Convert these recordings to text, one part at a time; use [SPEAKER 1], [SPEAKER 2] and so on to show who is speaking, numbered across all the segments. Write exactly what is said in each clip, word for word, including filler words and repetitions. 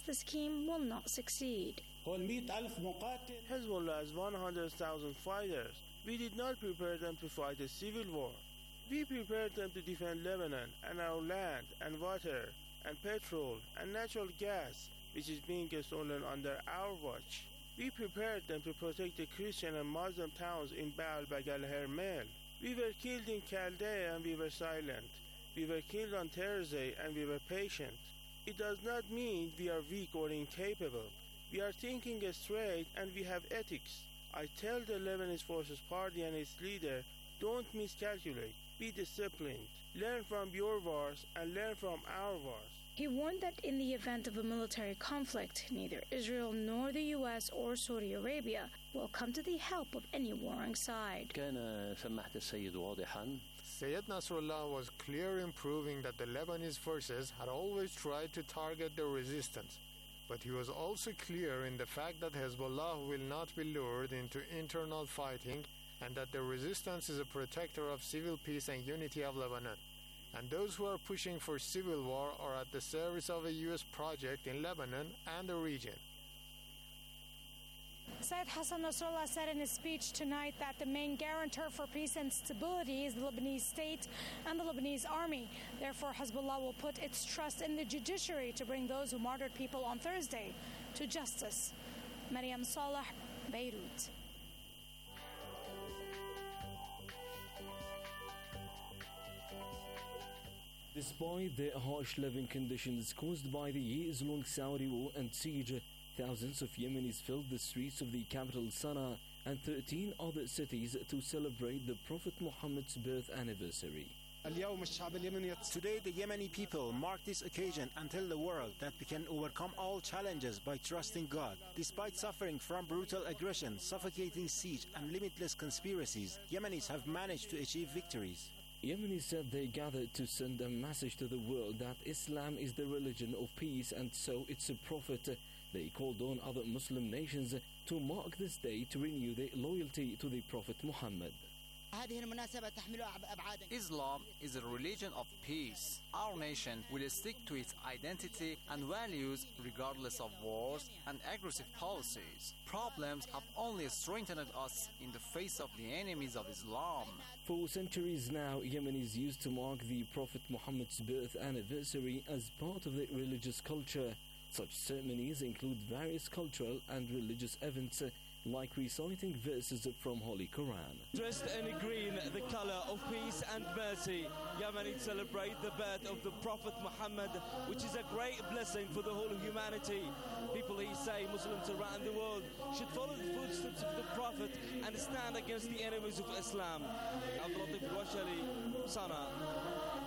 [SPEAKER 1] the scheme will not succeed.
[SPEAKER 2] Hezbollah has one hundred thousand fighters. We did not prepare them to fight a civil war. We prepared them to defend Lebanon and our land and water and petrol and natural gas, which is being stolen under our watch. We prepared them to protect the Christian and Muslim towns in Baal Bagal Hermel. We were killed in Chaldea and we were silent. We were killed on Thursday and we were patient. It does not mean we are weak or incapable. We are thinking straight and we have ethics. I tell the Lebanese Forces Party and its leader, don't miscalculate, be disciplined, learn from your wars and learn from our wars.
[SPEAKER 1] He warned that in the event of a military conflict, neither Israel nor the U S or Saudi Arabia will come to the help of any warring side.
[SPEAKER 3] كان سماحة السيد واضحا.
[SPEAKER 4] Sayyid Nasrullah was clear in proving that the Lebanese forces had always tried to target the resistance. But he was also clear in the fact that Hezbollah will not be lured into internal fighting and that the resistance is a protector of civil peace and unity of Lebanon. And those who are pushing for civil war are at the service of a U S project in Lebanon and the region.
[SPEAKER 5] Sayyid Hassan Nasrallah said in his speech tonight that the main guarantor for peace and stability is the Lebanese state and the Lebanese army. Therefore, Hezbollah will put its trust in the judiciary to bring those who martyred people on Thursday to justice. Maryam Saleh, Beirut.
[SPEAKER 6] Despite the harsh living conditions caused by the years-long Saudi war and siege, thousands of Yemenis filled the streets of the capital Sana'a and thirteen other cities to celebrate the Prophet Muhammad's birth anniversary.
[SPEAKER 7] Today the Yemeni people mark this occasion and tell the world that we can overcome all challenges by trusting God. Despite suffering from brutal aggression, suffocating siege and limitless conspiracies, Yemenis have managed to achieve victories.
[SPEAKER 6] Yemenis said they gathered to send a message to the world that Islam is the religion of peace and so its a prophet. They called on other Muslim nations to mark this day to renew their loyalty to the Prophet Muhammad.
[SPEAKER 8] Islam is a religion of peace. Our nation will stick to its identity and values regardless of wars and aggressive policies. Problems have only strengthened us in the face of the enemies of Islam.
[SPEAKER 6] For centuries now, Yemenis used to mark the Prophet Muhammad's birth anniversary as part of their religious culture. Such ceremonies include various cultural and religious events like reciting verses from Holy Quran.
[SPEAKER 9] Dressed in green, the color of peace and mercy, Yemenis celebrate the birth of the Prophet Muhammad, which is a great blessing for the whole of humanity. People, he say, Muslims around the world should follow the footsteps of the Prophet and stand against the enemies of Islam. Abdul Washali, Sana'a.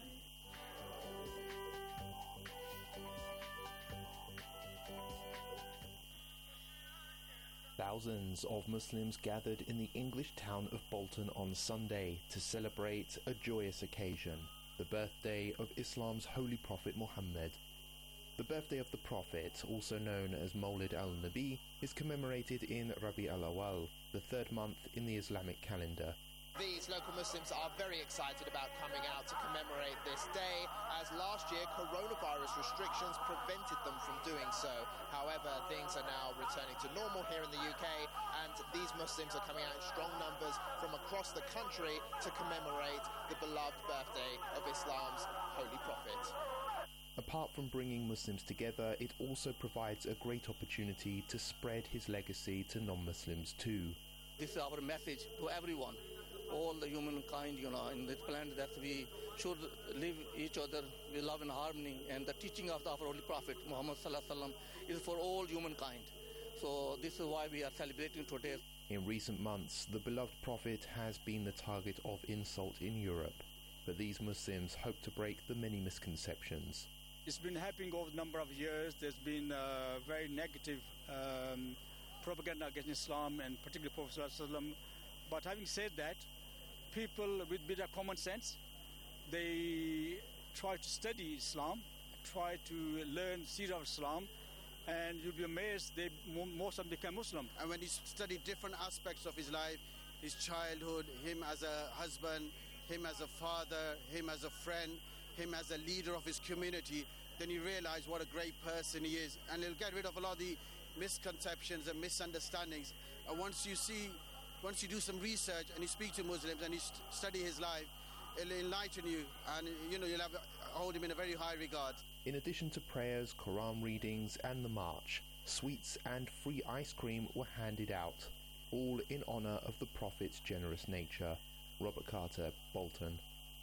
[SPEAKER 10] Thousands of Muslims gathered in the English town of Bolton on Sunday to celebrate a joyous occasion, the birthday of Islam's holy prophet Muhammad. The birthday of the Prophet, also known as Mawlid al-Nabi, is commemorated in Rabi al-Awwal, the third month in the Islamic calendar.
[SPEAKER 11] These local Muslims are very excited about coming out to commemorate this day, as last year coronavirus restrictions prevented them from doing so. However, things are now returning to normal here in the U K, and these Muslims are coming out in strong numbers from across the country to commemorate the beloved birthday of Islam's holy prophet.
[SPEAKER 10] Apart from bringing Muslims together, it also provides a great opportunity to spread his legacy to non-Muslims too.
[SPEAKER 12] This is our message to everyone, all the humankind, you know, in this planet, that we should live each other with love and harmony. And the teaching of the, our Holy Prophet, Muhammad Sallallahu Alaihi Wasallam, is for all humankind. So this is why we are celebrating today.
[SPEAKER 10] In recent months, the beloved Prophet has been the target of insult in Europe. But these Muslims hope to break the many misconceptions.
[SPEAKER 13] It's been happening over a number of years. There's been uh, very negative um, propaganda against Islam and particularly Prophet Sallallahu Alaihi Wasallam. But having said that, people with bit of common sense, they try to study Islam, try to learn the seerah of Islam, and you'll be amazed, they most of them become Muslim.
[SPEAKER 14] And when you study different aspects of his life, his childhood, him as a husband, him as a father, him as a friend, him as a leader of his community, then you realize what a great person he is, and it'll get rid of a lot of the misconceptions and misunderstandings. And once you see, once you do some research and you speak to Muslims and you st- study his life, it'll enlighten you, and you know you'll have hold him in a very high regard.
[SPEAKER 10] In addition to prayers, Quran readings and the march, sweets and free ice cream were handed out, all in honour of the Prophet's generous nature. Robert Carter, Bolton.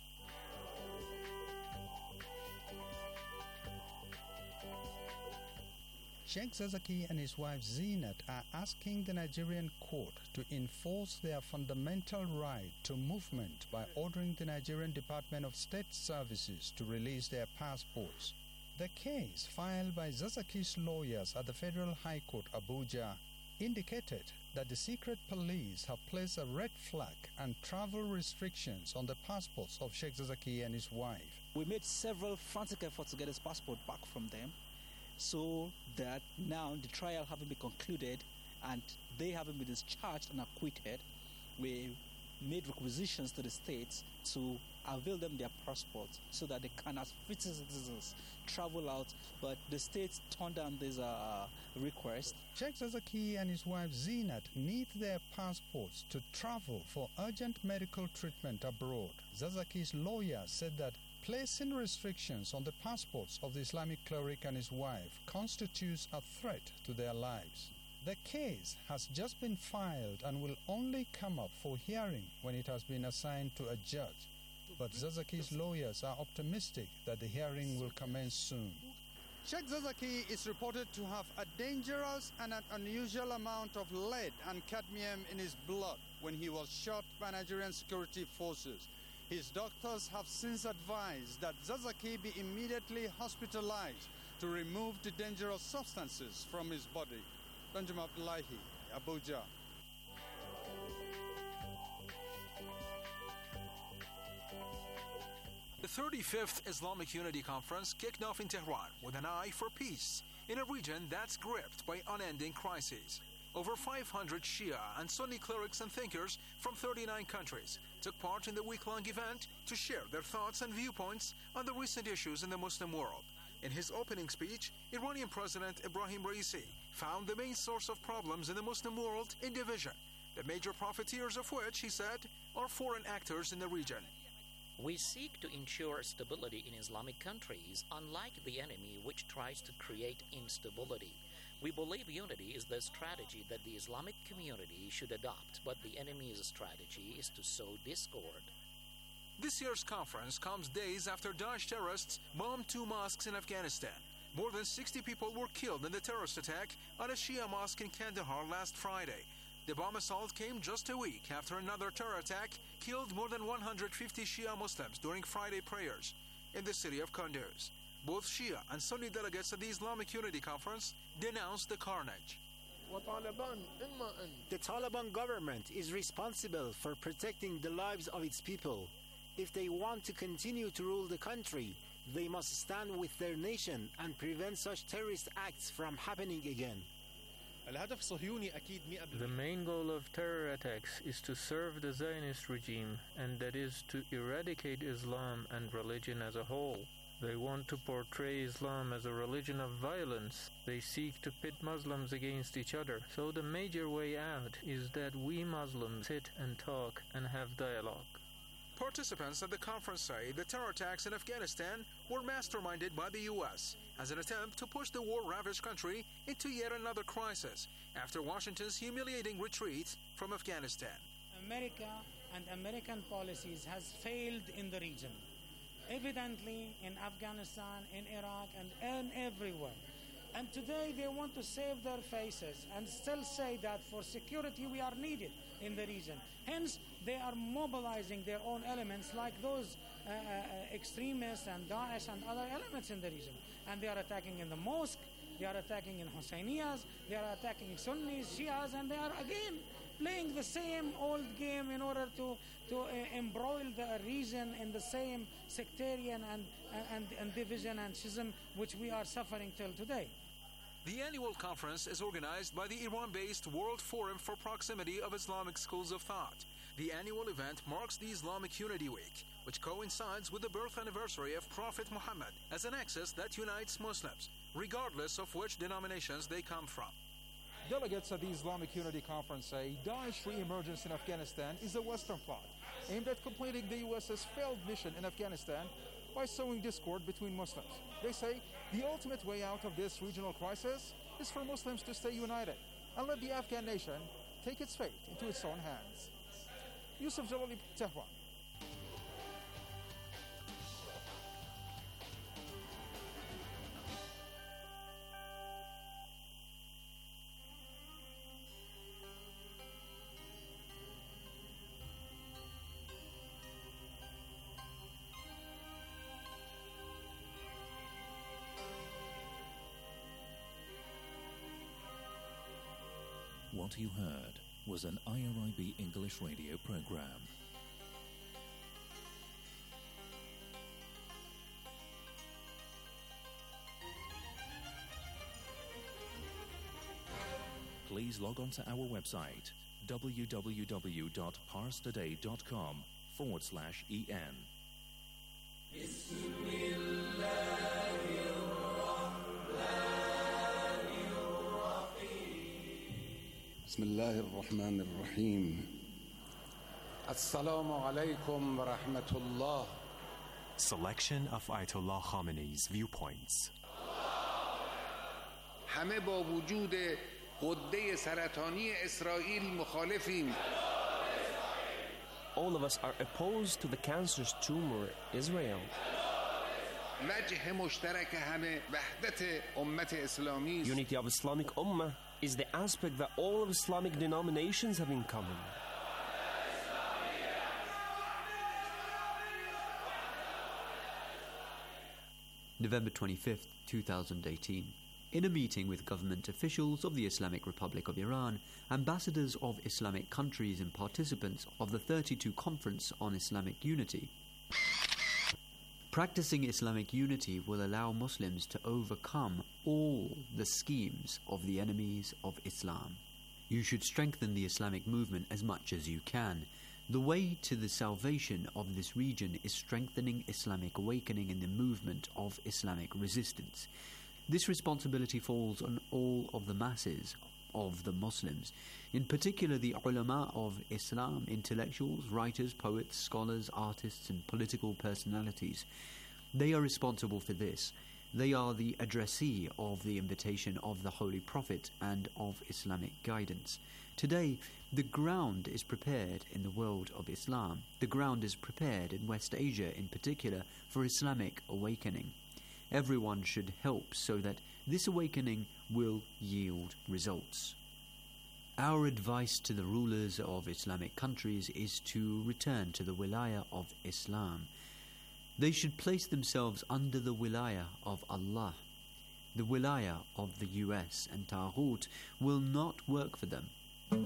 [SPEAKER 15] Sheikh Zazaki and his wife Zinat are asking the Nigerian court to enforce their fundamental right to movement by ordering the Nigerian Department of State Services to release their passports. The case, filed by Zazaki's lawyers at the Federal High Court, Abuja, indicated that the secret police have placed a red flag and travel restrictions on the passports of Sheikh Zazaki and his wife.
[SPEAKER 16] We made several frantic efforts to get his passport back from them, so that now the trial having been concluded and they having been discharged and acquitted, we made requisitions to the states to avail them their passports so that they can, as free citizens, travel out. But the states turned down this uh, request.
[SPEAKER 15] Sheikh Zazaki and his wife Zinat need their passports to travel for urgent medical treatment abroad. Zazaki's lawyer said that placing restrictions on the passports of the Islamic cleric and his wife constitutes a threat to their lives. The case has just been filed and will only come up for hearing when it has been assigned to a judge. But Zazaki's lawyers are optimistic that the hearing will commence soon.
[SPEAKER 17] Sheikh Zazaki is reported to have a dangerous and an unusual amount of lead and cadmium in his blood when he was shot by Nigerian security forces. His doctors have since advised that Zazaki be immediately hospitalized to remove the dangerous substances from his body. Benjamin Abdullahi, Abuja.
[SPEAKER 18] The thirty-fifth Islamic Unity Conference kicked off in Tehran with an eye for peace in a region that's gripped by unending crises. Over five hundred Shia and Sunni clerics and thinkers from thirty-nine countries took part in the week-long event to share their thoughts and viewpoints on the recent issues in the Muslim world. In his opening speech, Iranian President Ibrahim Raisi found the main source of problems in the Muslim world in division, the major profiteers of which, he said, are foreign actors in the region.
[SPEAKER 19] We seek to ensure stability in Islamic countries, unlike the enemy which tries to create instability. We believe unity is the strategy that the Islamic community should adopt, but the enemy's strategy is to sow discord.
[SPEAKER 18] This year's conference comes days after Daesh terrorists bombed two mosques in Afghanistan. More than sixty people were killed in the terrorist attack on a Shia mosque in Kandahar last Friday. The bomb assault came just a week after another terror attack killed more than one hundred fifty Shia Muslims during Friday prayers in the city of Kunduz. Both Shia and Sunni delegates at the Islamic Unity Conference denounced the carnage.
[SPEAKER 7] The Taliban government is responsible for protecting the lives of its people. If they want to continue to rule the country, they must stand with their nation and prevent such terrorist acts from happening again.
[SPEAKER 20] The main goal of terror attacks is to serve the Zionist regime, and that is to eradicate Islam and religion as a whole. They want to portray Islam as a religion of violence. They seek to pit Muslims against each other. So the major way out is that we Muslims sit and talk and have dialogue.
[SPEAKER 18] Participants at the conference say the terror attacks in Afghanistan were masterminded by the U S as an attempt to push the war-ravaged country into yet another crisis after Washington's humiliating retreat from Afghanistan.
[SPEAKER 21] America and American policies has failed in the region, evidently in Afghanistan, in Iraq, and, and everywhere. And today they want to save their faces and still say that for security we are needed in the region. Hence, they are mobilizing their own elements like those uh, uh, extremists and Daesh and other elements in the region. And they are attacking in the mosque, they are attacking in Hussainiyas, they are attacking Sunnis, Shias, and they are again playing the same old game in order to, to uh, embroil the region in the same sectarian and, and, and division and schism which we are suffering till today.
[SPEAKER 18] The annual conference is organized by the Iran-based World Forum for Proximity of Islamic Schools of Thought. The annual event marks the Islamic Unity Week, which coincides with the birth anniversary of Prophet Muhammad, as an axis that unites Muslims, regardless of which denominations they come from.
[SPEAKER 2] Delegates at the Islamic Unity Conference say Daesh re-emergence in Afghanistan is a Western plot aimed at completing the U S's failed mission in Afghanistan by sowing discord between Muslims. They say the ultimate way out of this regional crisis is for Muslims to stay united and let the Afghan nation take its fate into its own hands. Yusuf Jalali, Tehran.
[SPEAKER 22] What you heard was an I R I B English radio program. Please log on to our website w w w dot pars today dot com forward slash en.
[SPEAKER 23] بسم الله الرحمن الرحيم السلام عليكم ورحمة الله.
[SPEAKER 24] Selection of Ayatollah Khamenei's viewpoints.
[SPEAKER 23] همه با وجود غده سرطانی اسرائیل مخالفیم.
[SPEAKER 25] All of us are opposed to the cancerous tumor Israel.
[SPEAKER 23] وجه مشترک همه وحدت امت اسلامی است.
[SPEAKER 25] Unity of Islamic Ummah is the aspect that all of Islamic denominations have in common.
[SPEAKER 26] November twenty-fifth, twenty eighteen. In a meeting with government officials of the Islamic Republic of Iran, ambassadors of Islamic countries and participants of the thirty-two Conference on Islamic Unity. Practicing Islamic unity will allow Muslims to overcome all the schemes of the enemies of Islam. You should strengthen the Islamic movement as much as you can. The way to the salvation of this region is strengthening Islamic awakening in the movement of Islamic resistance. This responsibility falls on all of the masses of the Muslims, in particular the ulama of Islam, intellectuals, writers, poets, scholars, artists and political personalities. They are responsible for this. They are the addressee of the invitation of the Holy Prophet and of Islamic guidance. Today, the ground is prepared in the world of Islam. The ground is prepared in West Asia in particular for Islamic awakening. Everyone should help so that this awakening will yield results. Our advice to the rulers of Islamic countries is to return to the wilaya of Islam. They should place themselves under the wilaya of Allah. The wilaya of the U S and Taghut will not work for them.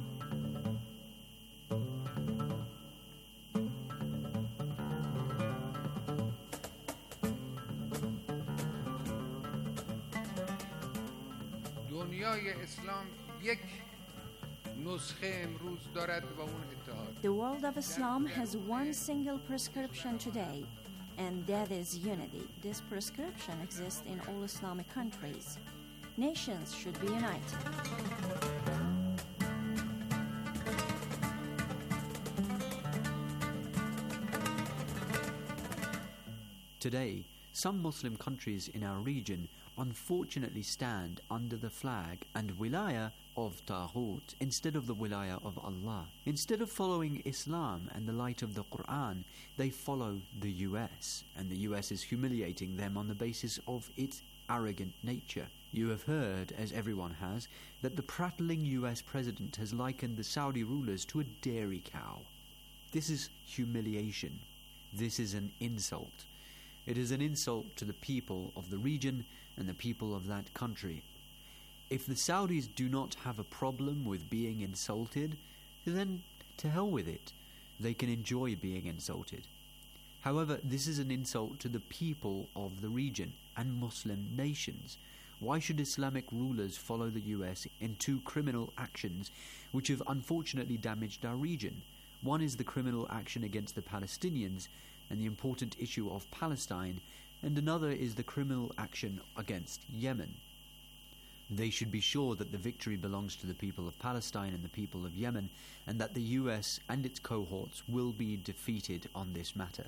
[SPEAKER 23] دنیای اسلام یک نسخه امروز دارد و اون اتحاد.
[SPEAKER 27] The world of Islam has one single prescription today, and that is unity. This prescription exists in all Islamic countries. Nations should be united.
[SPEAKER 26] Today, some Muslim countries in our region unfortunately stand under the flag and wilaya of Taghut instead of the wilaya of Allah. Instead of following Islam and the light of the Quran, they follow the U S, and the U S is humiliating them on the basis of its arrogant nature. You have heard, as everyone has, that the prattling U S president has likened the Saudi rulers to a dairy cow. This is humiliation. This is an insult. It is an insult to the people of the region and the people of that country. If the Saudis do not have a problem with being insulted, then to hell with it. They can enjoy being insulted. However, this is an insult to the people of the region and Muslim nations. Why should Islamic rulers follow the U S in two criminal actions which have unfortunately damaged our region? One is the criminal action against the Palestinians. and the important issue of Palestine, and another is the criminal action against Yemen. They should be sure that the victory belongs to the people of Palestine and the people of Yemen, and that the U S and its cohorts will be defeated on this matter.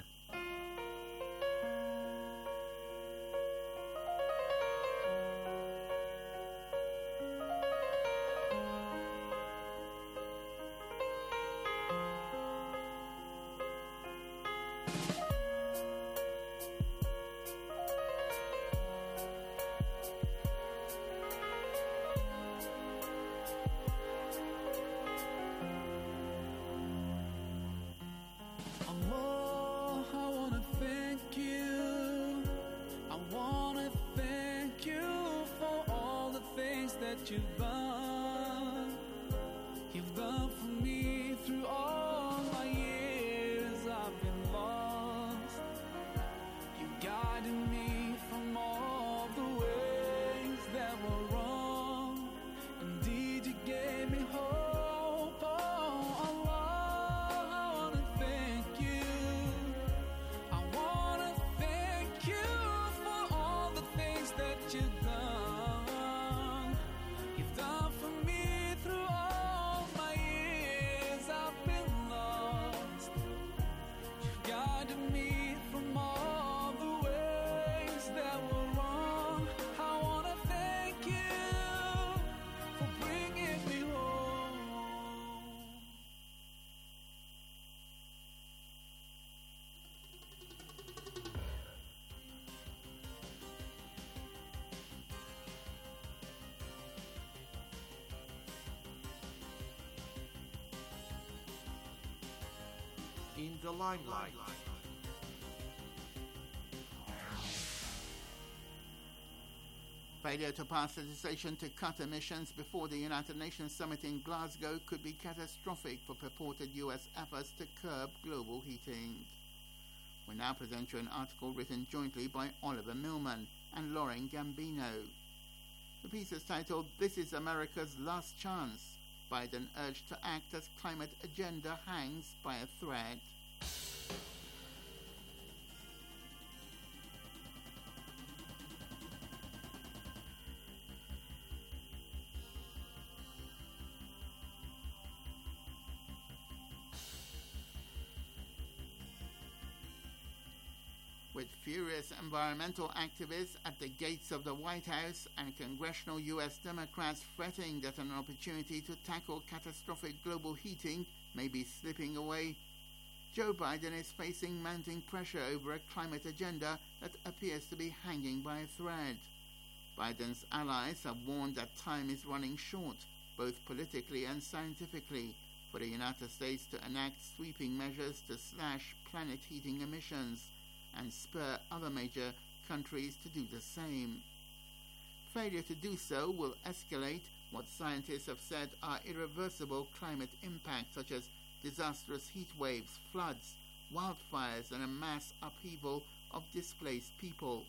[SPEAKER 1] Allah, I wanna thank you. I wanna thank you for all the things that you've done. You've done for me through all my years I've been lost. You guided me from all the ways that were wrong. Indeed, you gave me hope. Oh, Allah, I wanna thank you. I wanna thank you for all the things that you've done. You've done for me through all my years I've been lost. You've guided me from all the ways that were wrong. I wanna thank you for bringing me home.
[SPEAKER 3] In the limelight.
[SPEAKER 4] Failure to pass legislation to cut emissions before the United Nations summit in Glasgow could be catastrophic for purported U S efforts to curb global heating. We now present you an article written jointly by Oliver Millman and Lauren Gambino. The piece is titled, "This is America's Last Chance." Biden urged to act as climate agenda hangs by a thread. With furious environmental activists at the gates of the White House and congressional U S Democrats fretting that an opportunity to tackle catastrophic global heating may be slipping away, Joe Biden is facing mounting pressure over a climate agenda that appears to be hanging by a thread. Biden's allies have warned that time is running short, both politically and scientifically, for the United States to enact sweeping measures to slash planet heating emissions and spur other major countries to do the same. Failure to do so will escalate what scientists have said are irreversible climate impacts such as disastrous heat waves, floods, wildfires, and a mass upheaval of displaced people.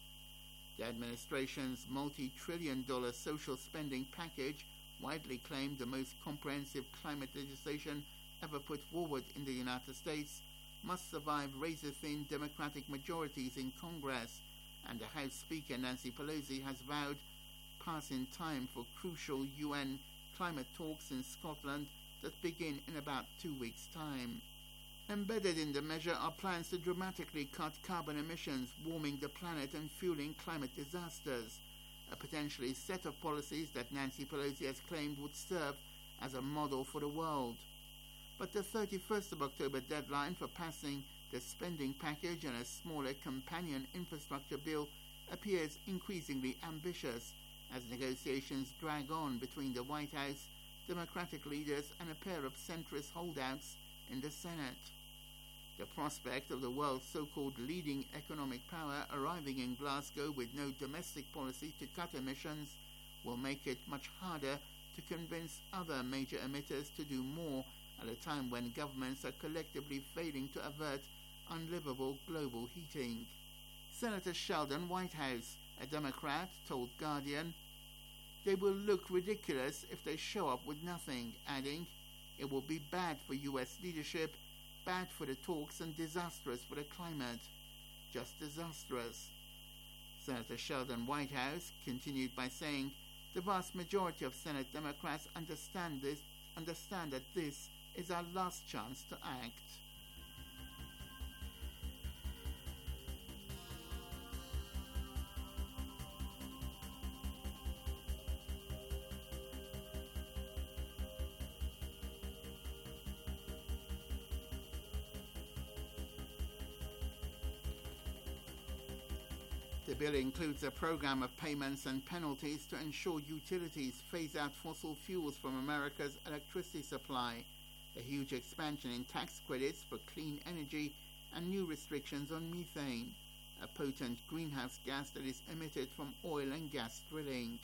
[SPEAKER 4] The administration's multi-trillion dollar social spending package, widely claimed the most comprehensive climate legislation ever put forward in the United States, must survive razor-thin Democratic majorities in Congress, and the House Speaker Nancy Pelosi has vowed pass in time for crucial U N climate talks in Scotland that begin in about two weeks' time. Embedded in the measure are plans to dramatically cut carbon emissions, warming the planet and fueling climate disasters, a potentially set of policies that Nancy Pelosi has claimed would serve as a model for the world. But the thirty-first of October deadline for passing the spending package and a smaller companion infrastructure bill appears increasingly ambitious as negotiations drag on between the White House, Democratic leaders, and a pair of centrist holdouts in the Senate. The prospect of the world's so-called leading economic power arriving in Glasgow with no domestic policy to cut emissions will make it much harder to convince other major emitters to do more at a time when governments are collectively failing to avert unlivable global heating. Senator Sheldon Whitehouse, a Democrat, told Guardian, "They will look ridiculous if they show up with nothing," adding, "It will be bad for U S leadership bad for the talks and disastrous for the climate. Just disastrous. Senator Sheldon Whitehouse continued by saying, the vast majority of Senate Democrats understand this, understand that this is our last chance to act. The bill includes a program of payments and penalties to ensure utilities phase out fossil fuels from America's electricity supply, a huge expansion in tax credits for clean energy, and new restrictions on methane, a potent greenhouse gas that is emitted from oil and gas drilling.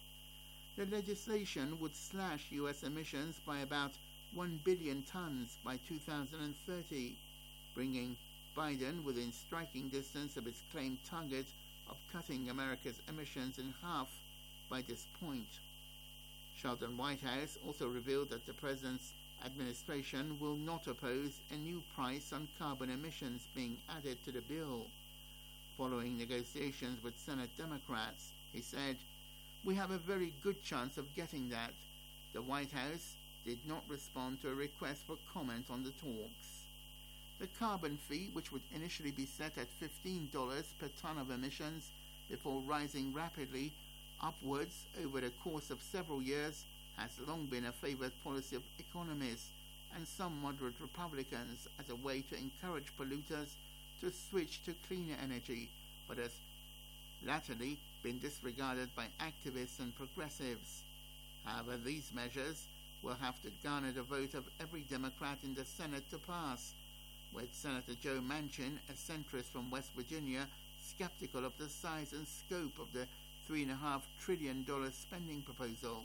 [SPEAKER 4] The legislation would slash U S emissions by about one billion tons by two thousand thirty, bringing Biden within striking distance of its claimed target of cutting America's emissions in half by this point. Sheldon Whitehouse also revealed that the president's administration will not oppose a new price on carbon emissions being added to the bill. Following negotiations with Senate Democrats, he said, "We have a very good chance of getting that." The White House did not respond to a request for comment on the talks. The carbon fee, which would initially be set at fifteen dollars per ton of emissions before rising rapidly upwards over the course of several years, has long been a favored policy of economists and some moderate Republicans as a way to encourage polluters to switch to cleaner energy, but has latterly been disregarded by activists and progressives. However, these measures will have to garner the vote of every Democrat in the Senate to pass, with Senator Joe Manchin, a centrist from West Virginia, skeptical of the size and scope of the three point five trillion dollars spending proposal.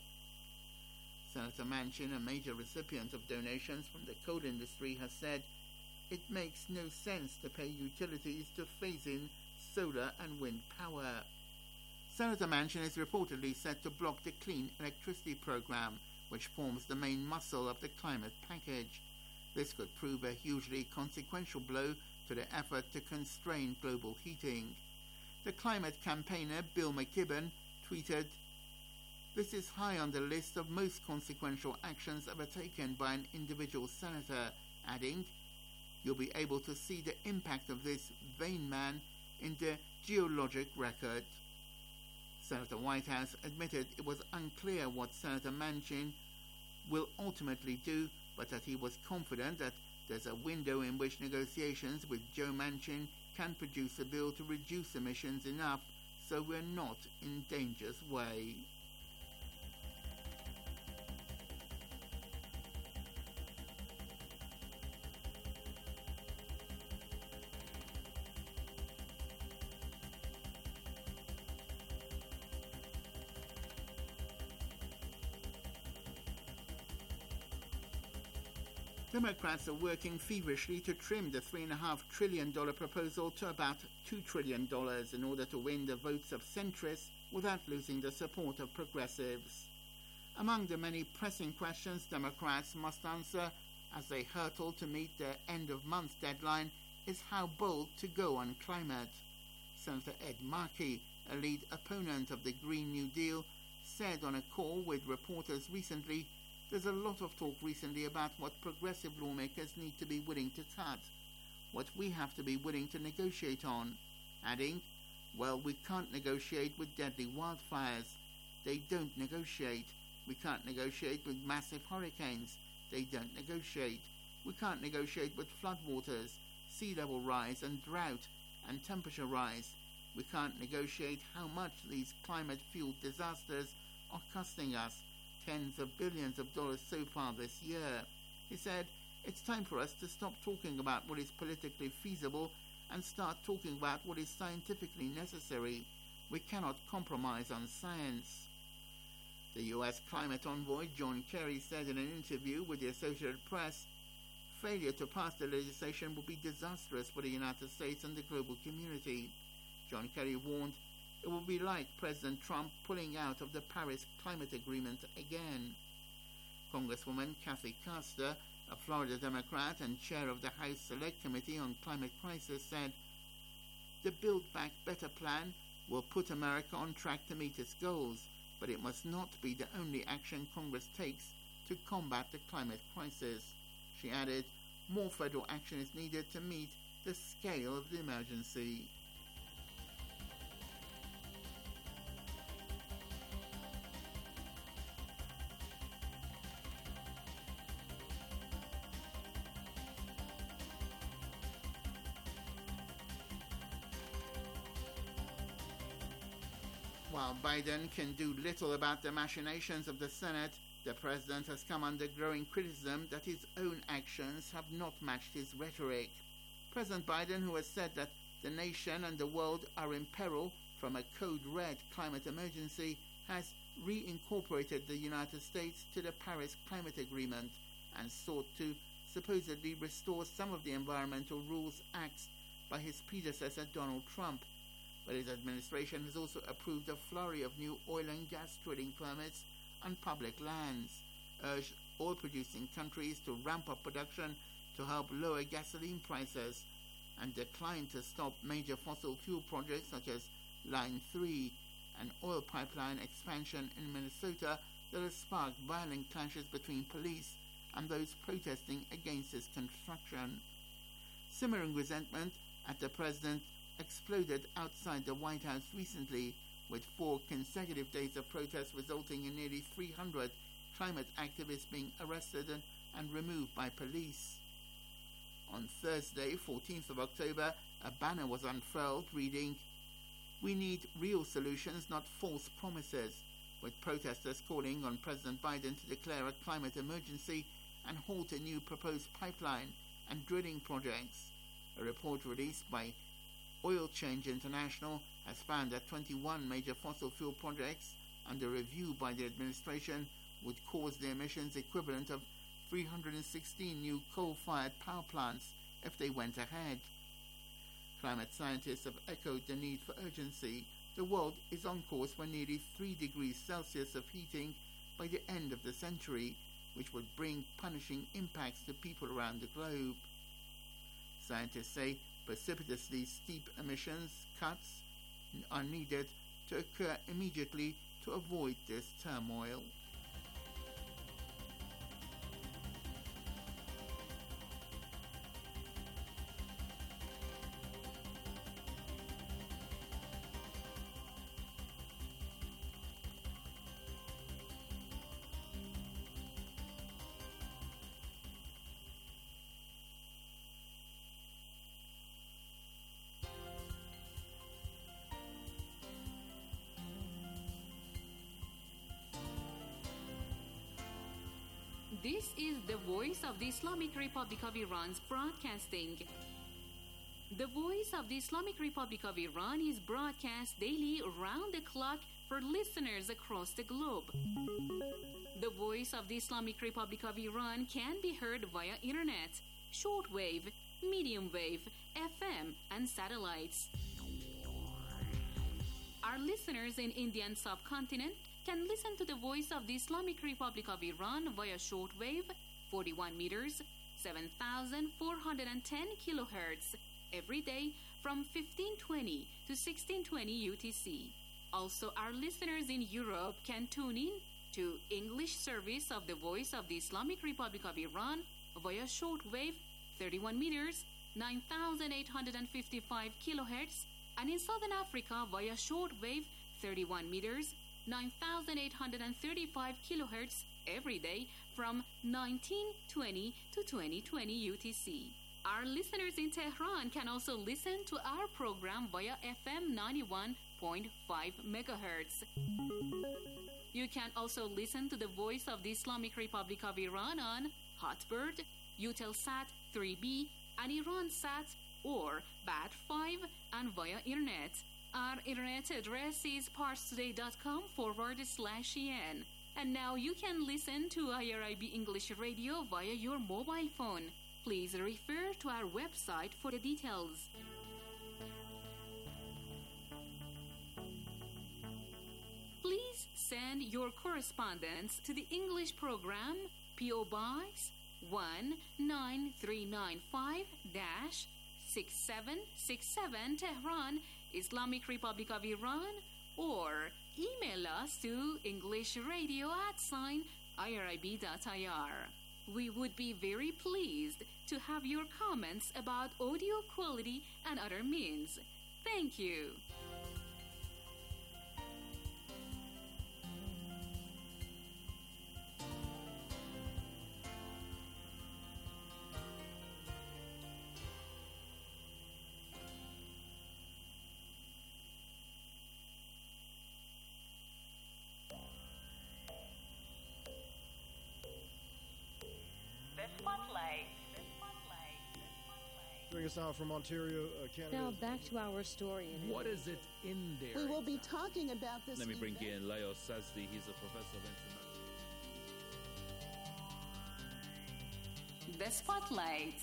[SPEAKER 4] Senator Manchin, a major recipient of donations from the coal industry, has said, "It makes no sense to pay utilities to phase in solar and wind power." Senator Manchin is reportedly set to block the Clean Electricity Program, which forms the main muscle of the climate package. This could prove a hugely consequential blow to the effort to constrain global heating. The climate campaigner Bill McKibben tweeted, "This is high on the list of most consequential actions ever taken by an individual senator," adding, "You'll be able to see the impact of this vain man in the geologic record." Senator Whitehouse admitted it was unclear what Senator Manchin will ultimately do, but that he was confident that there's a window in which negotiations with Joe Manchin can produce a bill to reduce emissions enough so we're not in danger's way. Democrats are working feverishly to trim the three point five trillion dollars proposal to about two trillion dollars in order to win the votes of centrists without losing the support of progressives. Among the many pressing questions Democrats must answer as they hurtle to meet their end-of-month deadline is how bold to go on climate. Senator Ed Markey, a lead opponent of the Green New Deal, said on a call with reporters recently, "There's a lot of talk recently about what progressive lawmakers need to be willing to cut, what we have to be willing to negotiate on," adding, "Well, we can't negotiate with deadly wildfires. They don't negotiate. We can't negotiate with massive hurricanes. They don't negotiate. We can't negotiate with floodwaters, sea level rise and drought and temperature rise. We can't negotiate how much these climate-fueled disasters are costing us. Tens of billions of dollars so far this year." He said, "It's time for us to stop talking about what is politically feasible and start talking about what is scientifically necessary. We cannot compromise on science." The U S climate envoy John Kerry said in an interview with the Associated Press, "Failure to pass the legislation would be disastrous for the United States and the global community." John Kerry warned, "It will be like President Trump pulling out of the Paris Climate Agreement again." Congresswoman Kathy Castor, a Florida Democrat and chair of the House Select Committee on Climate Crisis, said, "The Build Back Better plan will put America on track to meet its goals, but it must not be the only action Congress takes to combat the climate crisis." She added, "More federal action is needed to meet the scale of the emergency." While Biden can do little about the machinations of the Senate, the president has come under growing criticism that his own actions have not matched his rhetoric. President Biden, who has said that the nation and the world are in peril from a code red climate emergency, has reincorporated the United States to the Paris Climate Agreement and sought to supposedly restore some of the environmental rules axed by his predecessor Donald Trump. But his administration has also approved a flurry of new oil and gas drilling permits on public lands, urged oil-producing countries to ramp up production to help lower gasoline prices, and declined to stop major fossil fuel projects such as Line three, an oil pipeline expansion in Minnesota that has sparked violent clashes between police and those protesting against its construction. Simmering resentment at the president exploded outside the White House recently, with four consecutive days of protests resulting in nearly three hundred climate activists being arrested and, and removed by police. On Thursday, fourteenth of October, a banner was unfurled reading, "We need real solutions, not false promises," with protesters calling on President Biden to declare a climate emergency and halt a new proposed pipeline and drilling projects. A report released by Oil Change International has found that twenty-one major fossil fuel projects under review by the administration would cause the emissions equivalent of three hundred sixteen new coal-fired power plants if they went ahead. Climate scientists have echoed the need for urgency. The world is on course for nearly three degrees Celsius of heating by the end of the century, which would bring punishing impacts to people around the globe. Scientists say precipitously steep emissions cuts are needed to occur immediately to avoid this turmoil.
[SPEAKER 5] This is the voice of the Islamic Republic of Iran's broadcasting. The voice of the Islamic Republic of Iran is broadcast daily round the clock for listeners across the globe. The voice of the Islamic Republic of Iran can be heard via internet, shortwave, medium wave, F M, and satellites. Our listeners in Indian subcontinent can listen to the voice of the Islamic Republic of Iran via shortwave, forty-one meters, seven thousand four hundred ten kilohertz, every day from fifteen twenty to sixteen twenty U T C. Also, our listeners in Europe can tune in to English service of the voice of the Islamic Republic of Iran via shortwave, thirty-one meters, nine thousand eight hundred fifty-five kilohertz, and in Southern Africa via shortwave, thirty-one meters, nine thousand eight hundred thirty-five kilohertz every day from nineteen twenty to twenty twenty U T C. Our listeners in Tehran can also listen to our program via F M ninety-one point five megahertz. You can also listen to the voice of the Islamic Republic of Iran on Hotbird, Eutelsat three B, and IranSat or B A T five and via internet. Our internet address is parstoday.com forward slash en. And now you can listen to I R I B English Radio via your mobile phone. Please refer to our website for the details. Please send your correspondence to the English program, P O Box one nine three nine five dash six seven six seven Tehran, Islamic Republic of Iran, or email us to englishradio at sign irib dot ir. We would be very pleased to have your comments about audio quality and other means. Thank you.
[SPEAKER 6] Joining us now from Ontario, uh, Canada.
[SPEAKER 8] Now back to our story. In
[SPEAKER 9] what is it in there?
[SPEAKER 11] We will be talking about this.
[SPEAKER 9] Let me bring in Leo Sazdi. He's a professor of international.
[SPEAKER 5] The Spotlight.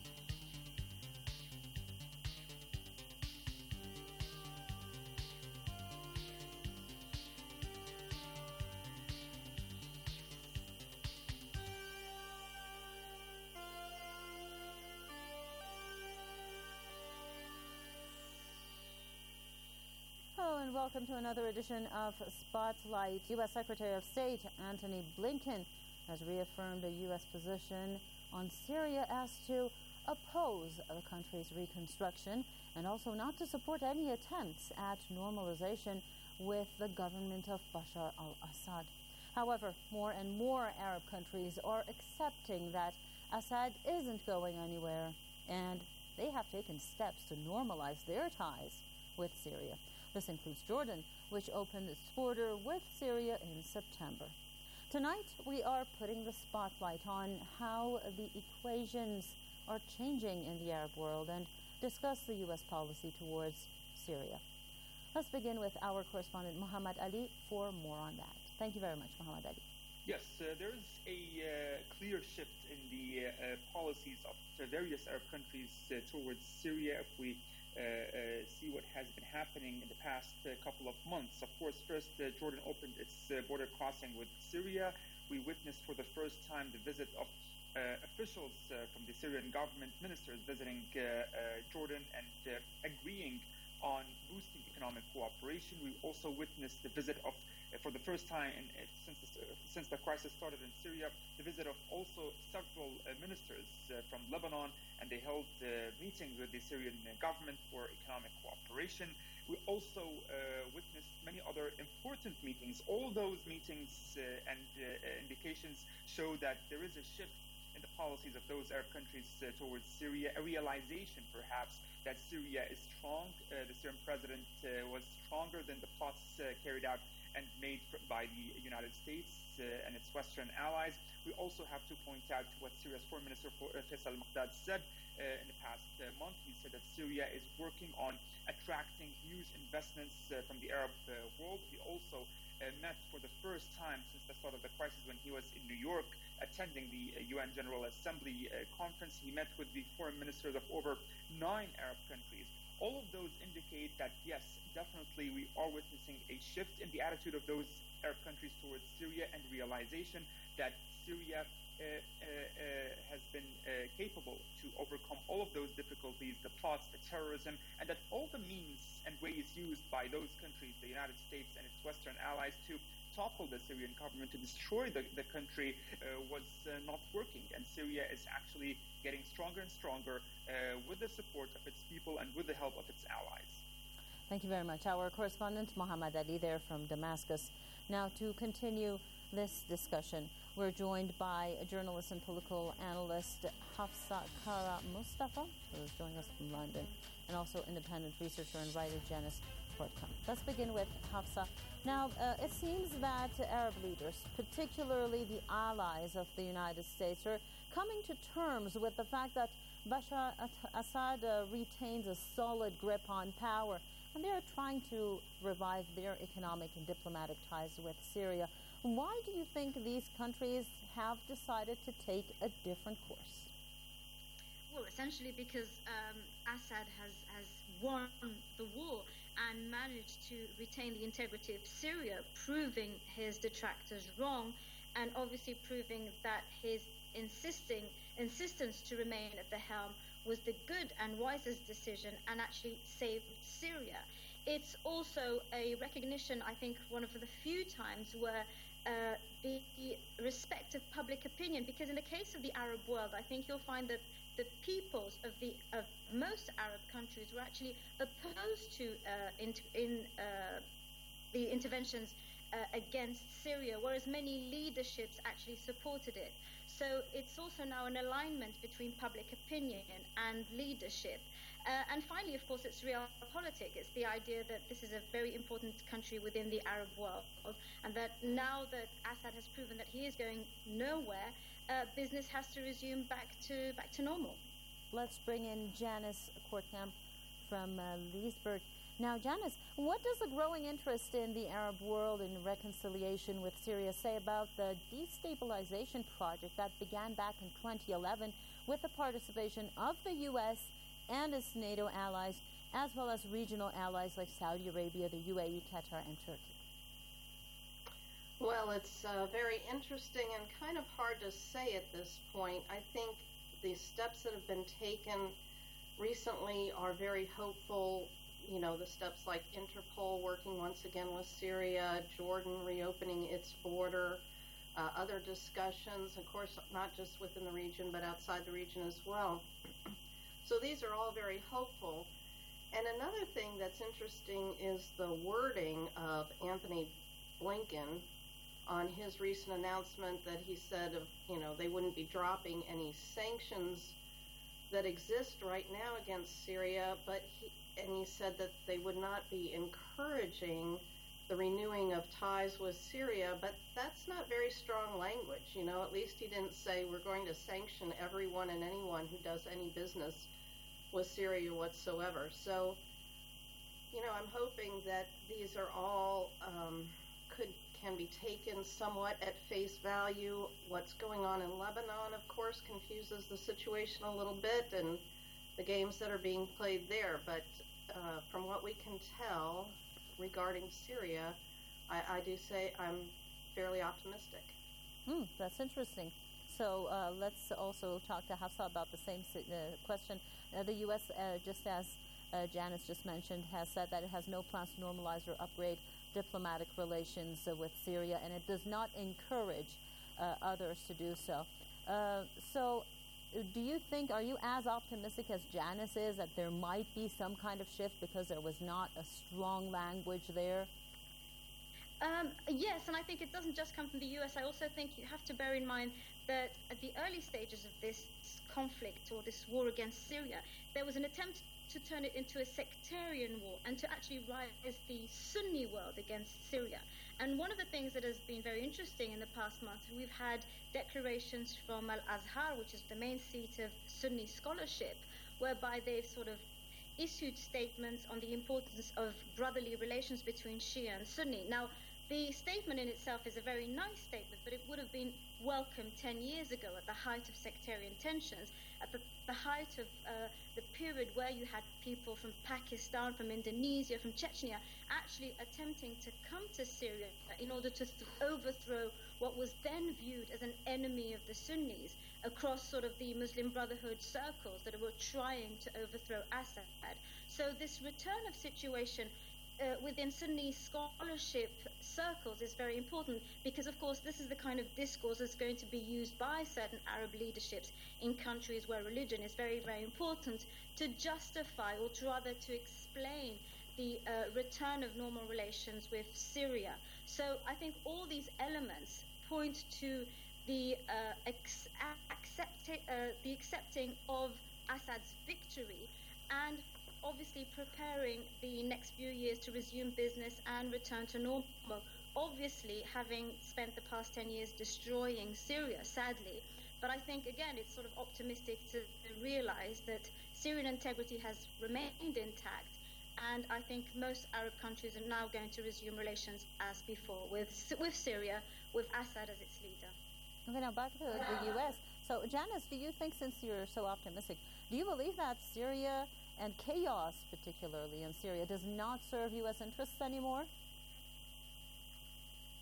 [SPEAKER 12] And welcome to another edition of Spotlight. U S Secretary of State Antony Blinken has reaffirmed a U S position on Syria as to oppose the country's reconstruction and also not to support any attempts at normalization with the government of Bashar al-Assad. However, more and more Arab countries are accepting that Assad isn't going anywhere, and they have taken steps to normalize their ties with Syria. This includes Jordan, which opened its border with Syria in September. Tonight, we are putting the spotlight on how the equations are changing in the Arab world and discuss the U S policy towards Syria. Let's begin with our correspondent Muhammad Ali for more on that. Thank you very much, Muhammad Ali.
[SPEAKER 13] Yes, uh, there is a uh, clear shift in the uh, policies of uh, various Arab countries uh, towards Syria if we Uh, uh, see what has been happening in the past uh, couple of months. Of course, first uh, Jordan opened its uh, border crossing with Syria. We witnessed for the first time the visit of uh, officials uh, from the Syrian government, ministers visiting uh, uh, Jordan and uh, agreeing on boosting economic cooperation. We also witnessed the visit of, uh, for the first time in, uh, since, the, uh, since the crisis started in Syria, the visit of also several uh, ministers uh, from Lebanon, and they held uh, meetings with the Syrian uh, government for economic cooperation. We also uh, witnessed many other important meetings. All those meetings uh, and uh, indications show that there is a shift in the policies of those Arab countries uh, towards Syria, a realization perhaps that Syria is strong. Uh, the Syrian president uh, was stronger than the plots uh, carried out and made by the United States uh, and its Western allies. We also have to point out what Syria's Foreign Minister Faisal Muqdad said uh, in the past uh, month. He said that Syria is working on attracting huge investments uh, from the Arab uh, world. He also uh, met for the first time since the start of the crisis when he was in New York attending the uh, U N General Assembly uh, conference. He met with the foreign ministers of over nine Arab countries. All of those indicate that, yes, definitely we are witnessing a shift in the attitude of those Arab countries towards Syria and realization that Syria uh, uh, uh, has been uh, capable to overcome all of those difficulties, the plots, the terrorism, and that all the means and ways used by those countries, the United States and its Western allies, to topple the Syrian government, to destroy the, the country, uh, was uh, not working. And Syria is actually getting stronger and stronger uh, with the support of its people and with the help of its allies.
[SPEAKER 12] Thank you very much. Our correspondent Muhammad Ali there from Damascus. Now, to continue this discussion, we're joined by a journalist and political analyst Hafsa Kara Mustafa, who is joining us from London, and also independent researcher and writer Janice Portcom. Let's begin with Hafsa. Now, uh, it seems that Arab leaders, particularly the allies of the United States, are coming to terms with the fact that Bashar Assad uh, retains a solid grip on power, and they're trying to revive their economic and diplomatic ties with Syria. Why do you think these countries have decided to take a different course?
[SPEAKER 14] Well, essentially because um, Assad has, has won the war and managed to retain the integrity of Syria, proving his detractors wrong and obviously proving that his insisting insistence to remain at the helm was the good and wisest decision and actually saved Syria. It's also a recognition, I think, one of the few times where uh, the respect of public opinion, because in the case of the Arab world, I think you'll find that the peoples of the of most Arab countries were actually opposed to uh, in, in uh, the interventions uh, against Syria, whereas many leaderships actually supported it. So it's also now an alignment between public opinion and leadership. Uh, and finally, of course, it's realpolitik. It's the idea that this is a very important country within the Arab world, and that now that Assad has proven that he is going nowhere, uh, business has to resume back to back to normal.
[SPEAKER 12] Let's bring in Janice Kortkamp from uh, Leesburg. Now, Janice, what does the growing interest in the Arab world in reconciliation with Syria say about the destabilization project that began back in twenty eleven with the participation of the U S and its NATO allies, as well as regional allies like Saudi Arabia, the U A E, Qatar, and Turkey?
[SPEAKER 7] Well, it's uh, very interesting and kind of hard to say at this point. I think the steps that have been taken recently are very hopeful. You know, the steps like Interpol working once again with Syria, Jordan reopening its border, uh, other discussions, of course, not just within the region, but outside the region as well. So these are all very hopeful. And another thing that's interesting is the wording of Anthony Blinken on his recent announcement that he said, of, you know, they wouldn't be dropping any sanctions that exist right now against Syria, but he, and he said that they would not be encouraging the renewing of ties with Syria, but that's not very strong language. You know, at least he didn't say we're going to sanction everyone and anyone who does any business with Syria whatsoever. So, you know, I'm hoping that these are all um, could can be taken somewhat at face value. What's going on in Lebanon, of course, confuses the situation a little bit, and the games that are being played there. But uh, from what we can tell regarding Syria, I, I do say I'm fairly optimistic.
[SPEAKER 12] Hmm, that's interesting. So uh, let's also talk to Hafsa about the same uh, question. Uh, the U S, uh, just as uh, Janice just mentioned, has said that it has no plans to normalize or upgrade diplomatic relations uh, with Syria, and it does not encourage uh, others to do so. Uh, so do you think, are you as optimistic as Janice is that there might be some kind of shift because there was not a strong language there?
[SPEAKER 14] Um, yes, and I think it doesn't just come from the U S. I also think you have to bear in mind that at the early stages of this conflict or this war against Syria, there was an attempt to turn it into a sectarian war and to actually rise the Sunni world against Syria. And one of the things that has been very interesting in the past month, we've had declarations from Al-Azhar, which is the main seat of Sunni scholarship, whereby they've sort of issued statements on the importance of brotherly relations between Shia and Sunni. Now, the statement in itself is a very nice statement, but it would have been welcomed ten years ago at the height of sectarian tensions, at the, the height of uh, the period where you had people from Pakistan, from Indonesia, from Chechnya, actually attempting to come to Syria in order to th- overthrow what was then viewed as an enemy of the Sunnis across sort of the Muslim Brotherhood circles that were trying to overthrow Assad. So this return of situation Uh, within Sunni scholarship circles is very important because, of course, this is the kind of discourse that's going to be used by certain Arab leaderships in countries where religion is very, very important to justify, or to rather to explain, the uh, return of normal relations with Syria. So I think all these elements point to the uh, ex- accepti- uh, the accepting of Assad's victory, and obviously preparing the next few years to resume business and return to normal. Obviously, having spent the past ten years destroying Syria, sadly, but I think, again, it's sort of optimistic to realize that Syrian integrity has remained intact, and I think most Arab countries are now going to resume relations as before with with Syria, with Assad as its leader.
[SPEAKER 12] Okay, now back to the U S. So, Janice, do you think, since you're so optimistic, do you believe that Syria and chaos, particularly in Syria, does not serve U S interests anymore?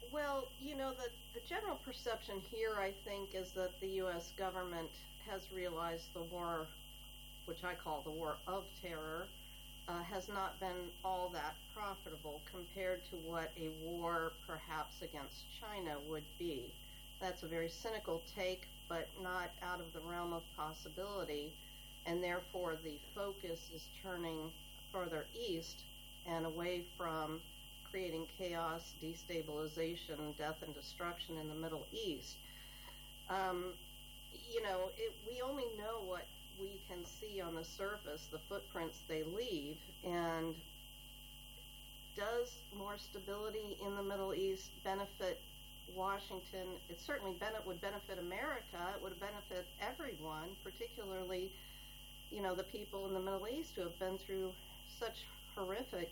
[SPEAKER 7] Well, you know, the, the general perception here, I think, is that the U S government has realized the war, which I call the war of terror, uh, has not been all that profitable compared to what a war perhaps against China would be. That's a very cynical take, but not out of the realm of possibility, and therefore the focus is turning further east and away from creating chaos, destabilization, death, and destruction in the Middle East. Um, you know, it, we only know what we can see on the surface, the footprints they leave, and does more stability in the Middle East benefit Washington? It certainly ben- would benefit America. It would benefit everyone, particularly, you know, the people in the Middle East who have been through such horrific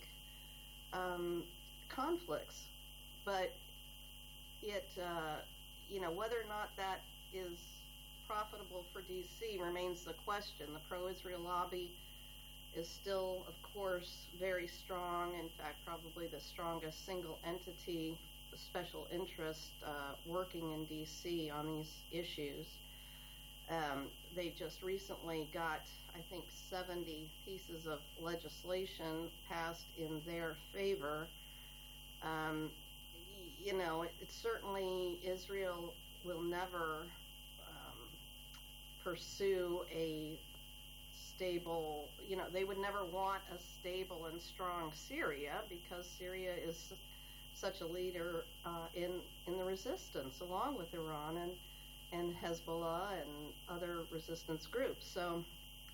[SPEAKER 7] um, conflicts. But it, uh, you know, whether or not that is profitable for D C remains the question. The pro-Israel lobby is still, of course, very strong. In fact, probably the strongest single entity, the special interest uh, working in D C on these issues. Um, they just recently got, I think, seventy pieces of legislation passed in their favor. Um, you know, it, it certainly, Israel will never um, pursue a stable, you know, they would never want a stable and strong Syria because Syria is such a leader uh, in in the resistance, along with Iran and and Hezbollah and other resistance groups. So,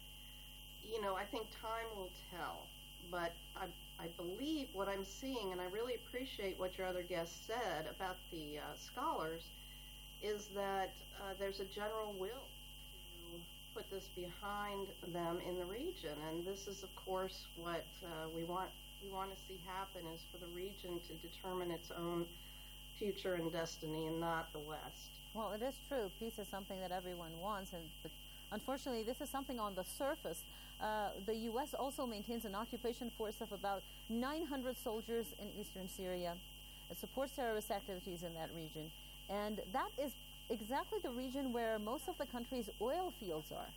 [SPEAKER 7] you know, I think time will tell. But I, I believe what I'm seeing, and I really appreciate what your other guest said about the uh, scholars, is that uh, there's a general will to put this behind them in the region. And this is, of course, what uh, we want we want to see happen, is for the region to determine its own future and destiny and not the West.
[SPEAKER 12] Well, it is true. Peace is something that everyone wants, and but unfortunately, this is something on the surface. Uh, the U S also maintains an occupation force of about nine hundred soldiers in eastern Syria. It supports terrorist activities in that region. And that is exactly the region where most of the country's oil fields are.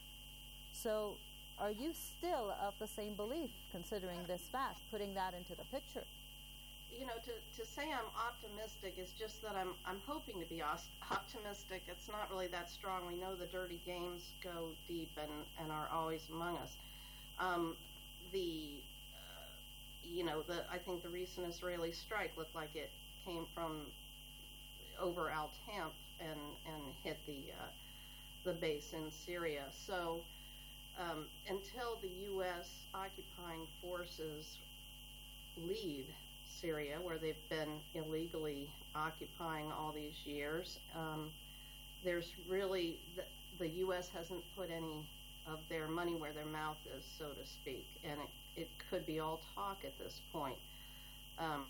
[SPEAKER 12] So are you still of the same belief, considering this fact, putting that into the picture?
[SPEAKER 7] You know, to, to say I'm optimistic is just that I'm I'm hoping to be os- optimistic. It's not really that strong. We know the dirty games go deep and, and are always among us. Um, the, uh, you know, the I think the recent Israeli strike looked like it came from over Al Tanf and, and hit the uh, the base in Syria. So um, until the U S occupying forces leave Syria, where they've been illegally occupying all these years, um, there's really, the, the U S hasn't put any of their money where their mouth is, so to speak, and it, it could be all talk at this point. Um,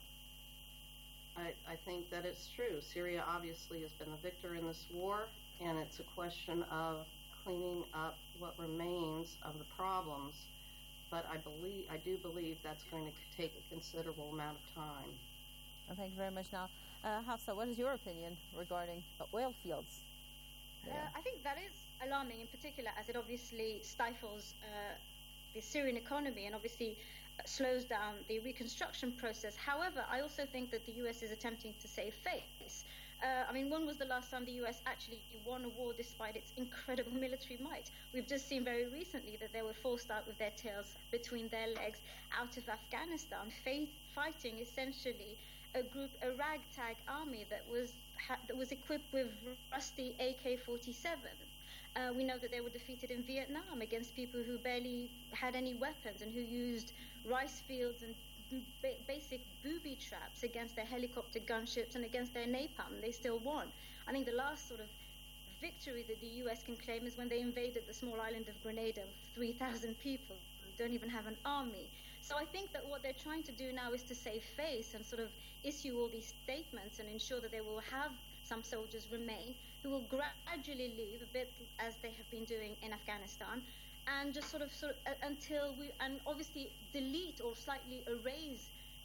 [SPEAKER 7] I, I think that it's true. Syria obviously has been the victor in this war, and it's a question of cleaning up what remains of the problems. But I believe, I do believe that's going to take a considerable amount of time.
[SPEAKER 12] Well, thank you very much. Now, uh, Hafsa, what is your opinion regarding the oil fields?
[SPEAKER 14] Uh, I think that is alarming, in particular, as it obviously stifles uh, the Syrian economy and obviously slows down the reconstruction process. However, I also think that the U S is attempting to save face. Uh, I mean, when was the last time the U S actually won a war despite its incredible military might? We've just seen very recently that they were forced out with their tails between their legs out of Afghanistan, fa- fighting essentially a group, a ragtag army that was ha- that was equipped with rusty A K forty-seven. Uh, we know that they were defeated in Vietnam against people who barely had any weapons and who used rice fields and b- basic booby traps against their helicopter gunships and against their napalm. They still won. I think the last sort of victory that the U S can claim is when they invaded the small island of Grenada with three thousand people who don't even have an army. So I think that what they're trying to do now is to save face and sort of issue all these statements and ensure that they will have some soldiers remain who will gradually leave, a bit as they have been doing in Afghanistan, and just sort of, sort of uh, until we, and obviously delete or slightly erase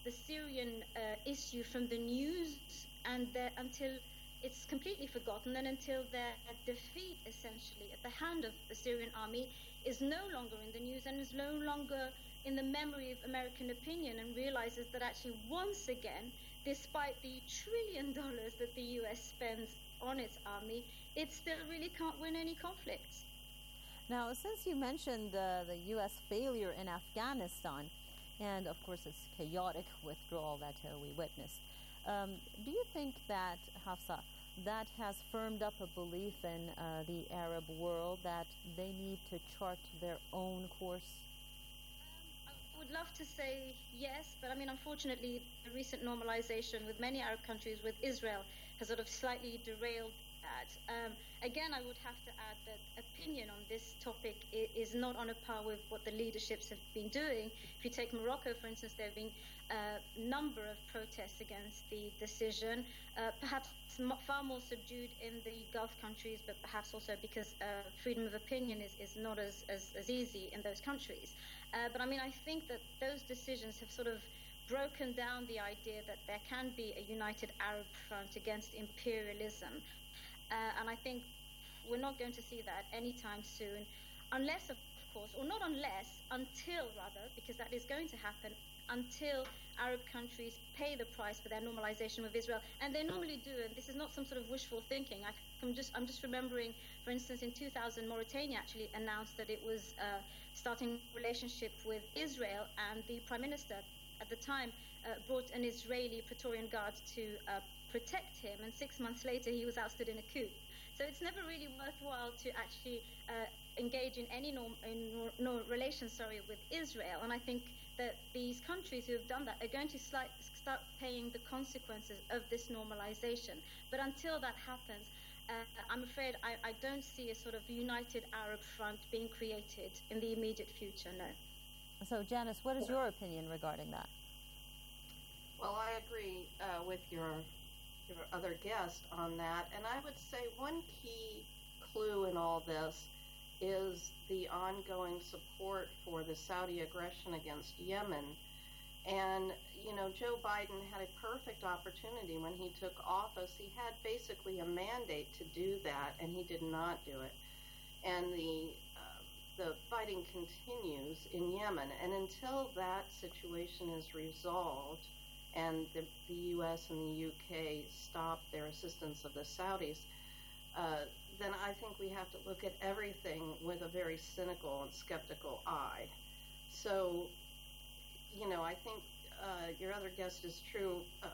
[SPEAKER 14] the Syrian uh, issue from the news and the, until it's completely forgotten, and until their defeat, essentially, at the hand of the Syrian army is no longer in the news and is no longer in the memory of American opinion, and realizes that actually once again, despite the trillion dollars that the U S spends on its army, it still really can't win any conflicts.
[SPEAKER 12] Now, since you mentioned uh, the U S failure in Afghanistan, and of course its chaotic withdrawal that uh, we witnessed, um, do you think that, Hafsa, that has firmed up a belief in uh, the Arab world that they need to chart their own course?
[SPEAKER 14] Um, I would love to say yes, but I mean, unfortunately, the recent normalization with many Arab countries, with Israel, has sort of slightly derailed that. Um, again, I would have to add that opinion on this topic is not on a par with what the leaderships have been doing. If you take Morocco, for instance, there have been a number of protests against the decision, uh, perhaps far more subdued in the Gulf countries, but perhaps also because uh, freedom of opinion is, is not as, as, as easy in those countries. Uh, but I mean, I think that those decisions have sort of broken down the idea that there can be a united Arab front against imperialism. Uh, and I think we're not going to see that anytime soon, unless, of course, or not unless, until rather, because that is going to happen, until Arab countries pay the price for their normalization with Israel. And they normally do, and this is not some sort of wishful thinking. I, I'm just I'm just remembering, for instance, in two thousand, Mauritania actually announced that it was uh, starting a relationship with Israel, and the Prime Minister at the time uh, brought an Israeli Praetorian Guard to uh, protect him, and six months later he was ousted in a coup. So it's never really worthwhile to actually uh, engage in any norm, in nor, relations sorry, with Israel. And I think that these countries who have done that are going to slight, start paying the consequences of this normalization. But until that happens, uh, I'm afraid I, I don't see a sort of united Arab front being created in the immediate future, no.
[SPEAKER 12] So, Janice, what is your opinion regarding that?
[SPEAKER 7] Well, I agree uh, with your your other guest on that, and I would say one key clue in all this is the ongoing support for the Saudi aggression against Yemen. And, you know, Joe Biden had a perfect opportunity when he took office. He had basically a mandate to do that, and he did not do it. And the uh, the fighting continues in Yemen, and until that situation is resolved and the, the U S and the U K stop their assistance of the Saudis, uh, then I think we have to look at everything with a very cynical and skeptical eye. So, you know, I think uh, your other guest is true. Uh,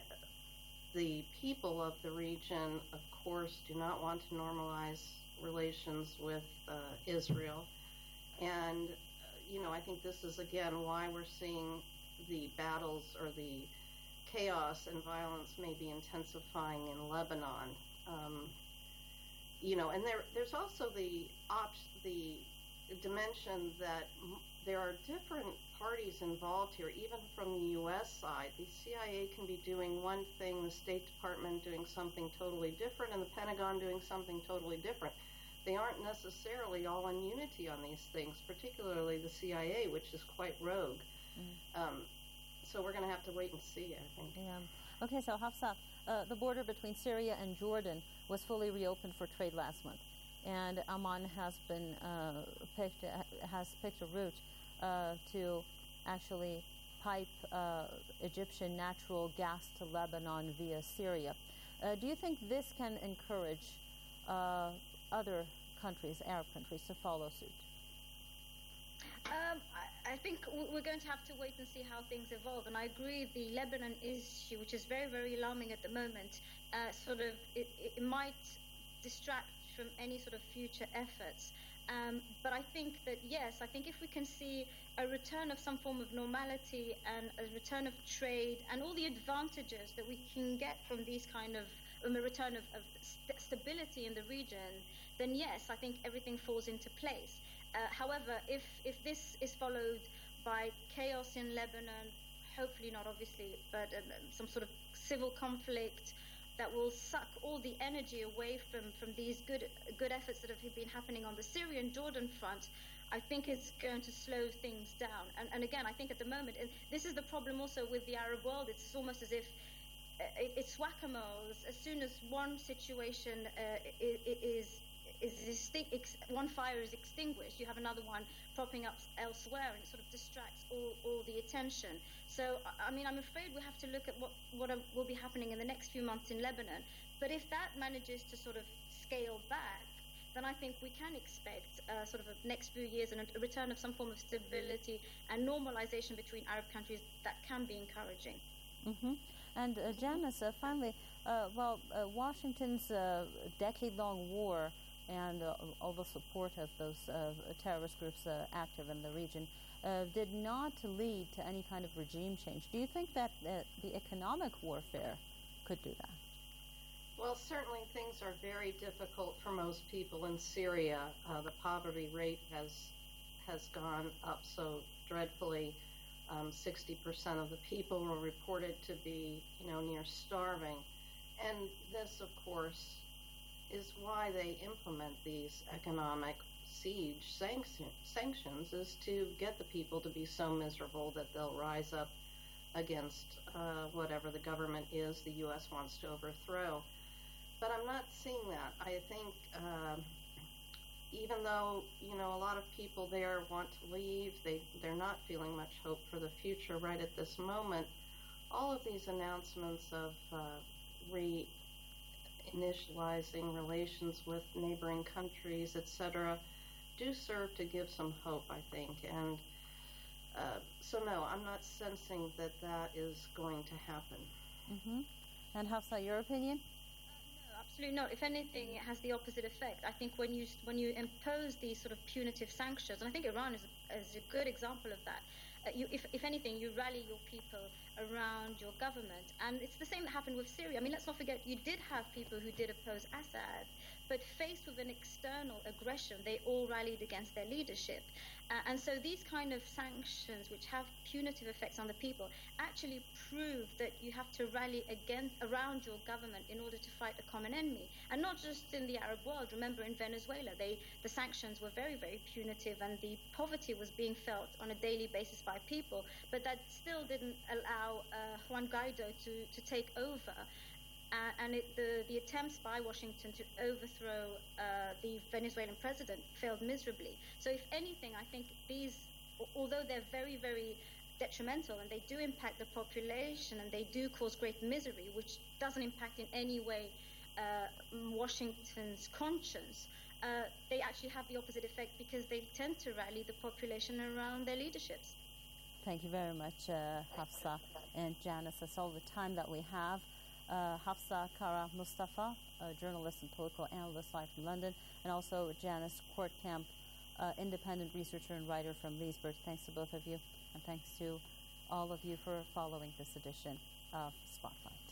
[SPEAKER 7] the people of the region, of course, do not want to normalize relations with uh, Israel. And, uh, you know, I think this is, again, why we're seeing the battles or the chaos and violence may be intensifying in Lebanon. Um, you know, and there, there's also the op- the dimension that m- there are different parties involved here, even from the U S side. The C I A can be doing one thing, the State Department doing something totally different, and the Pentagon doing something totally different. They aren't necessarily all in unity on these things, particularly the C I A, which is quite rogue. Mm. Um, so we're going to have to wait and see, I think.
[SPEAKER 12] Yeah. Okay, so Hafsa, uh, the border between Syria and Jordan was fully reopened for trade last month, and Amman has been uh, picked uh, has picked a route uh, to actually pipe uh, Egyptian natural gas to Lebanon via Syria. Uh, do you think this can encourage uh, other countries, Arab countries, to follow suit?
[SPEAKER 14] Um, I, I think we're going to have to wait and see how things evolve. And I agree, the Lebanon issue, which is very, very alarming at the moment, uh, sort of it, it might distract from any sort of future efforts. Um, but I think that, yes, I think if we can see a return of some form of normality and a return of trade and all the advantages that we can get from these kind of, um, a return of, of st- stability in the region, then yes, I think everything falls into place. Uh, however, if, if this is followed by chaos in Lebanon, hopefully not obviously, but um, some sort of civil conflict, that will suck all the energy away from, from these good good efforts that have been happening on the Syrian-Jordan front, I think is going to slow things down. And, and again, I think at the moment, and this is the problem also with the Arab world, it's almost as if it, it's whack-a-mole. As soon as one situation uh, is is extinct, one fire is extinguished, you have another one propping up elsewhere, and it sort of distracts all, all the attention. So, I mean, I'm afraid we have to look at what, what will be happening in the next few months in Lebanon. But if that manages to sort of scale back, then I think we can expect uh, sort of a next few years and a return of some form of stability and normalization between Arab countries that can be encouraging.
[SPEAKER 12] Mm-hmm. And uh, Janice, uh, finally, uh, well, uh, Washington's uh, decade-long war and uh, all the support of those uh, terrorist groups uh, active in the region uh, did not lead to any kind of regime change. Do you think that uh, the economic warfare could do that?
[SPEAKER 7] Well, certainly things are very difficult for most people in Syria. Uh, the poverty rate has has gone up so dreadfully. Um, sixty percent of the people were reported to be, you know, near starving. And this, of course, is why they implement these economic siege sanction, sanctions, is to get the people to be so miserable that they'll rise up against uh, whatever the government is the U S wants to overthrow. But I'm not seeing that. I think uh, even though, you know, a lot of people there want to leave, they, they're not feeling much hope for the future right at this moment. All of these announcements of uh, re initializing relations with neighboring countries, et cetera, do serve to give some hope, I think. And uh, so, no, I'm not sensing that that is going to happen.
[SPEAKER 12] Mm-hmm. And Hafsa, your opinion?
[SPEAKER 14] No, absolutely not. If anything, it has the opposite effect. I think when you when you impose these sort of punitive sanctions, and I think Iran is a, is a good example of that. Uh, you, if, if anything, you rally your people around your government. And it's the same that happened with Syria. I mean, let's not forget, you did have people who did oppose Assad, but faced with an external aggression, they all rallied against their leadership. Uh, and so these kind of sanctions, which have punitive effects on the people, actually prove that you have to rally against, around your government in order to fight a common enemy. And not just in the Arab world. Remember, in Venezuela, they, the sanctions were very, very punitive, and the poverty was being felt on a daily basis by people. But that still didn't allow uh, Juan Guaido to, to take over. Uh, and it, the, the attempts by Washington to overthrow uh, the Venezuelan president failed miserably. So if anything, I think these, although they're very, very detrimental and they do impact the population and they do cause great misery, which doesn't impact in any way uh, Washington's conscience, uh, they actually have the opposite effect because they tend to rally the population around their leaderships.
[SPEAKER 12] Thank you very much, uh, Hafsa and Janice. That's all the time that we have. Uh, Hafsa Kara Mustafa, a journalist and political analyst live from London, and also Janice Kortkamp, uh, independent researcher and writer from Leesburg. Thanks to both of you, and thanks to all of you for following this edition of Spotlight.